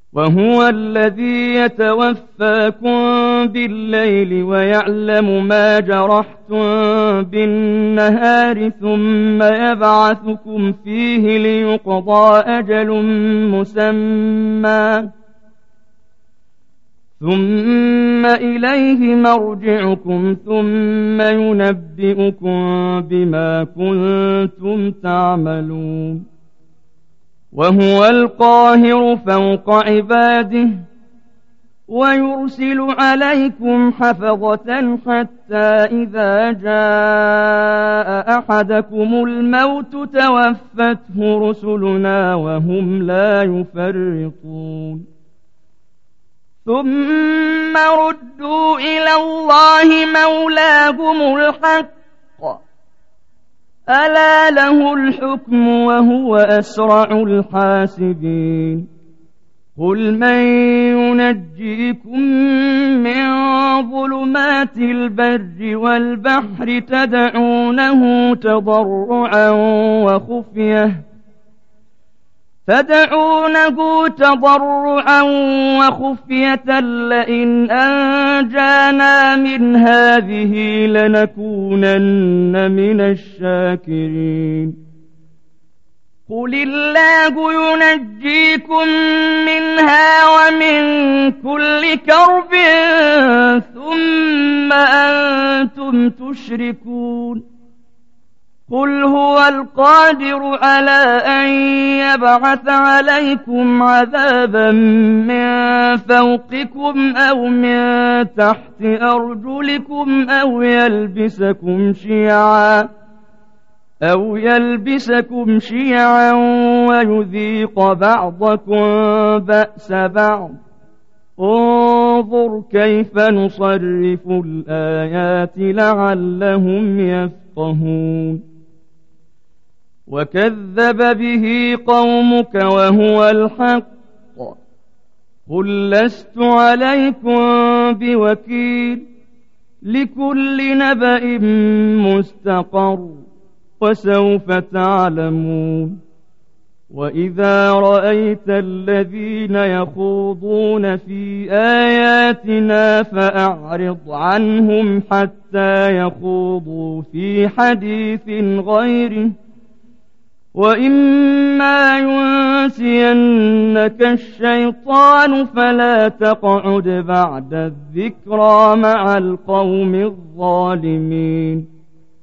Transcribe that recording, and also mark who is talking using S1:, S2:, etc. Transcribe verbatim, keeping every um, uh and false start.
S1: وهو الذي يتوفاكم بالليل ويعلم ما جرحتم بالنهار ثم يبعثكم فيه ليقضى أجل مسمى ثم إليه مرجعكم ثم ينبئكم بما كنتم تعملون وهو القاهر فوق عباده ويرسل عليكم حفظة حتى إذا جاء أحدكم الموت توفته رسلنا وهم لا يفرطون ثم ردوا إلى الله مولاهم الحق ألا له الحكم وهو أسرع الحاسبين قل من ينجيكم من ظلمات البر والبحر تدعونه تضرعا وخفية تدعونه تضرعا وخفية لئن أنجانا من هذه لنكونن من الشاكرين قل الله ينجيكم منها ومن كل كرب ثم أنتم تشركون قل هو القادر على أن يبعث عليكم عذابا من فوقكم أو من تحت أرجلكم أو يلبسكم شيعا أو يلبسكم شيعا ويذيق بعضكم بأس بعض انظر كيف نصرف الآيات لعلهم يفقهون وكذب به قومك وهو الحق قل لست عليكم بوكيل لكل نبأ مستقر وسوف تعلمون وإذا رأيت الذين يخوضون في آياتنا فأعرض عنهم حتى يخوضوا في حديث غيره وإما ينسينك الشيطان فلا تقعد بعد الذكرى مع القوم الظالمين